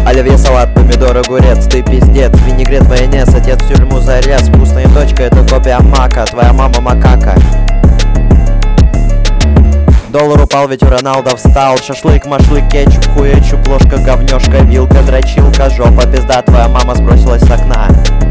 Оливье, салат, помидор, огурец, ты пиздец, винегрет, майонез, отец в тюрьму зарез. Вкусная точка, это копия мака, твоя мама макака. Доллар упал, ведь у Роналда встал. Шашлык, машлык, кетчуп, хуечуп, ложка, говнёшка, вилка, дрочилка, жопа, пизда, твоя мама сбросилась с окна.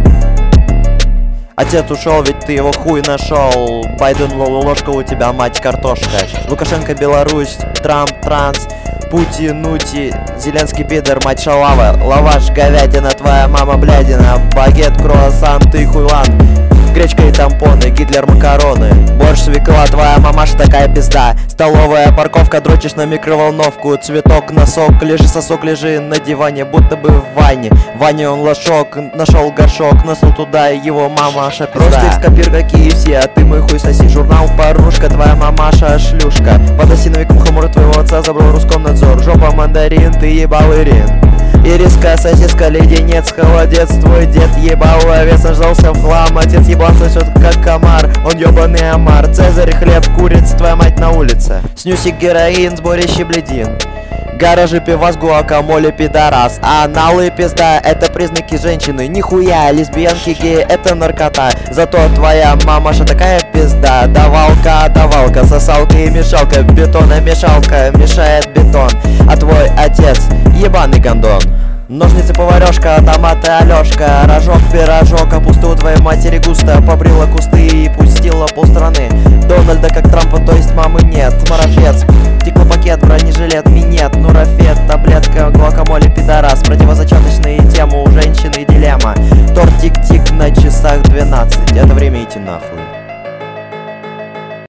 Отец ушел, ведь ты его хуй нашел. Байден ложка, у тебя мать картошка. Лукашенко Беларусь, Трамп транс, Путин нути, Зеленский пидор, мать шалава. Лаваш, говядина, твоя мама блядина. Багет, круассан, ты хуйлан. Гречка и тампоны, Гитлер макароны. Борщ, свекла, твоя мамаша такая пизда. Столовая парковка, дрочишь на микроволновку. Цветок, носок, лежи сосок, лежи на диване, будто бы в ванне. В ванне он лошок, нашел горшок, носил туда его мамаша пизда. Ростик, копир, какие все, а ты мой хуй соси. Журнал порнушка, твоя мамаша шлюшка. Под осиновиком хмур твоего отца забрал Роскомнадзор. Жопа мандарин, ты ебал Ирин. Ириска, сосиска, леденец, холодец. Твой дед ебал овец, наждался в хлам. Отец ебан сосет как комар, он ебаный омар. Цезарь, хлеб, курица, твоя мать на улице. Снюсик, героин, сборище бледин. Гаражи, пивас, гуакамоле, пидорас. Аналы, пизда, это признаки женщины. Нихуя, лесбиянки, геи, это наркота. Зато твоя мамаша такая пизда. Давалка, давалка, сосалка и мешалка. Бетономешалка мешает бетон. А твой отец ебаный гондон. Ножницы, поварешка, томаты, Алешка. Рожок, пирожок, капусту твоей матери густо. Побрила кусты и пустила полстраны.